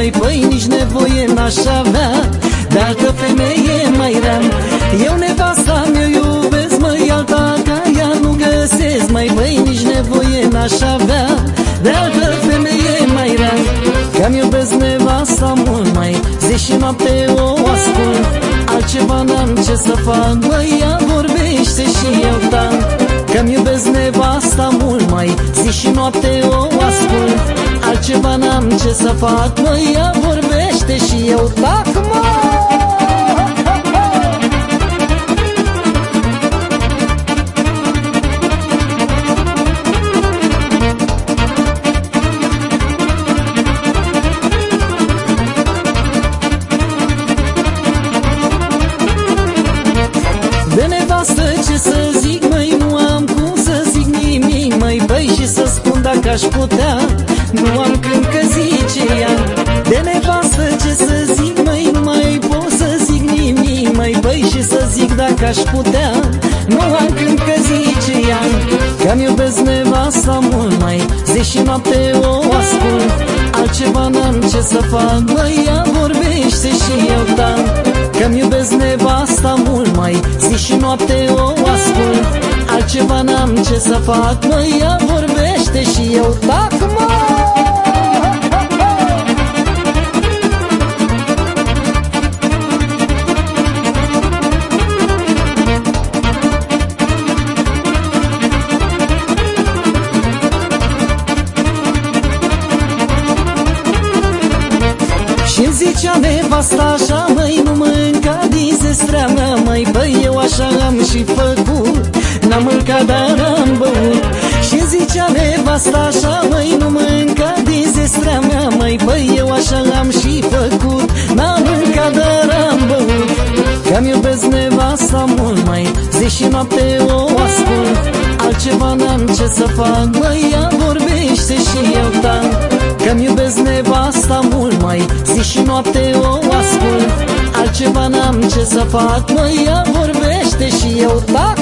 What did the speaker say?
măi, păi nici nevoie n-aș avea de altă femeie mai rea. Eu nevasta mi-o iubesc, măi, alta ca ea nu găsesc, măi, păi nici nevoie n-aș avea de altă femeie mai rea. Că-mi iubesc nevasta mult, mai zi și noapte o ascult, altceva n-am ce să fac, măi, ea vorbește și eu tac. Că-mi iubesc nevasta mult, mai zi și noapte o ascult, altceva n-am ce să fac, măi, ea vorbește și eu tac, mă! De nevastă ce să zic, măi, nu am cum să zic nimic, măi, băi, și să spun dacă aș putea, nu am când că zice ea. De nevastă ce să zic, măi, nu mai pot să zic nimic, măi, băi, și să zic dacă aș putea, nu am când că zice ea. Că-mi iubesc nevasta mult, mai zi și noapte o ascult, altceva n-am ce să fac, măi, ea vorbește și eu tac. Că-mi iubesc nevasta mult, mai zi și noapte o ascult, altceva n-am ce să fac, măi, ea vorbește și eu tac, mă! Și-mi zicea nevasta așa, măi, nu mânca din zestrea mea, măi, băi, eu așa am și făcut, n-am mâncat, dar am băut. Și-mi zicea nevasta așa, măi, nu mânca din zestrea mea, măi, băi, eu așa am și făcut, n-am mâncat, dar am băut. Că-mi iubesc nevasta mult, mai zi și noapte o ascult, altceva n-am ce să fac, măi, ea vorbește și eu tac. Că-mi iubesc nevasta mult, mai zi și noapte o ascult, altceva n-am ce să fac, măi, ea vorbește și eu tac.